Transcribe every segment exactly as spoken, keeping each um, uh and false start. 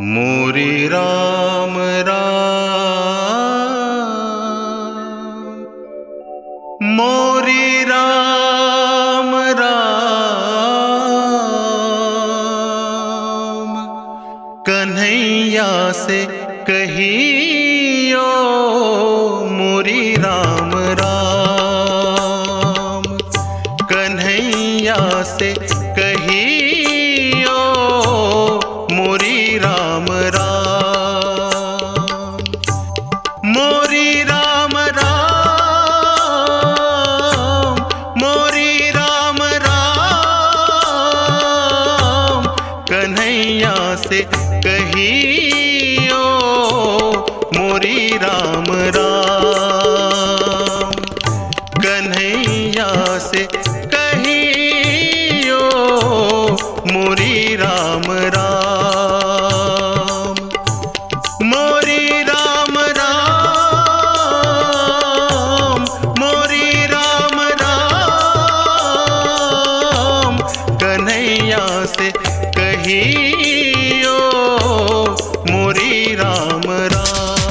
मोरी राम राम, मोरी राम राम, कन्हैया से कहियो मोरी राम राम, कन्हैया से कहियो मोरी राम राम, मोरी राम राम, मोरी राम राम, कन्हैया से कहियो मोरी राम राम, कन्हैया से कहियो मोरी राम राम, मोरी राम राम, मोरी राम राम, कन्हैया से कहियो मोरी Ram Ram.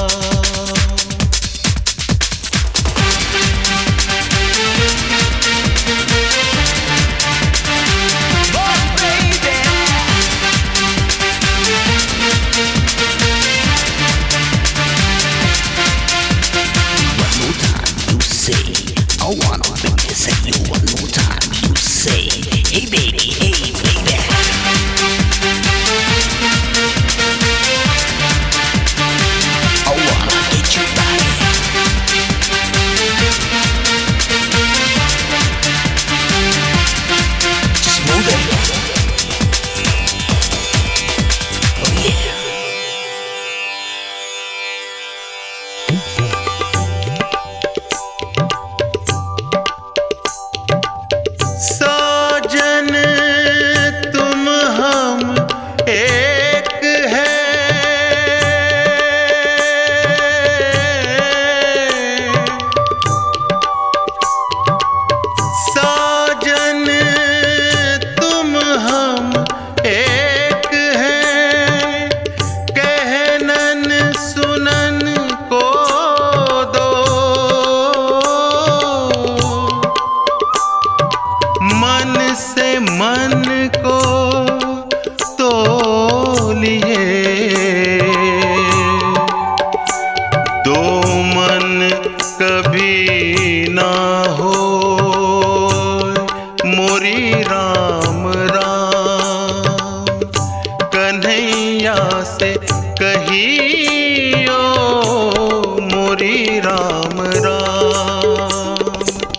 I wanna make you say you one more time. You say, hey baby, hey baby. I wanna get you right. Just move it. Oh yeah. साजन तुम हम एक है, साजन तुम हम एक है, कहनन सुनन को दो, मन से मन को तोलिए, दो मन कभी ना हो मोरी राम राम, कन्हैया से कहियो मोरी राम राम,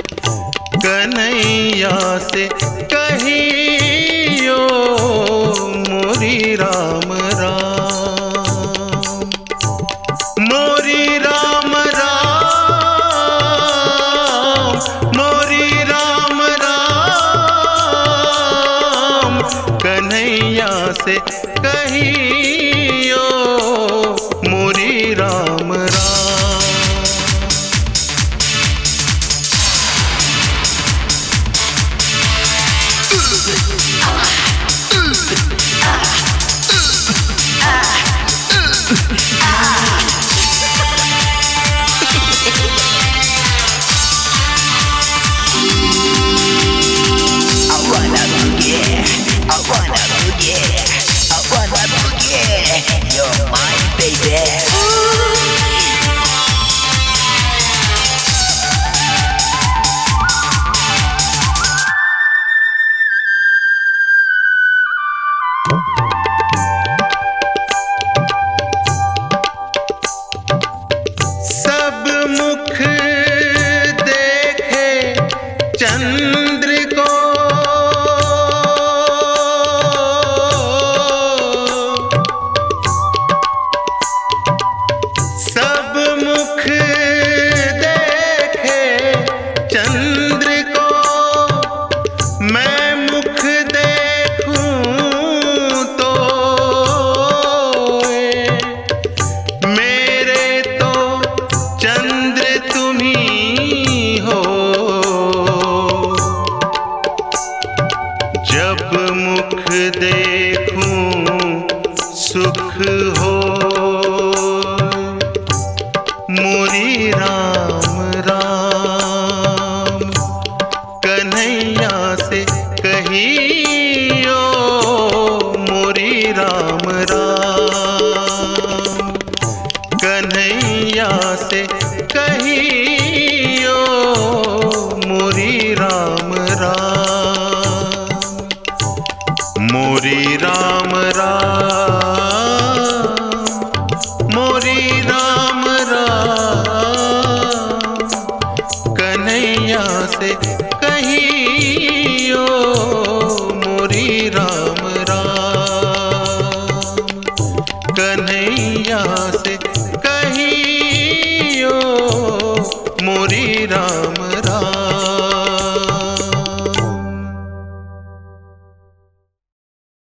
कन्हैया से कहियो मोरी राम राम, मोरी राम राम, मोरी राम राम, कन्हैया से कहियो मोरी Ram Ram. You're mine, baby. सब मुख देखे चंद्र को, सब मुख देखे चंद्र को, मैं मुख देखूं तो मेरे तो चंद्र तुम्ही हो, जब मुख देखूं सुख हो मोरी राम राम कन्हैया से कहियो मोरी राम राम कन्हैया से कहियो मोरी राम राम मोरी राम राम मोरी राम राम कन्हैया से कहियो मोरी राम राम कन्हैया से कहियो मोरी राम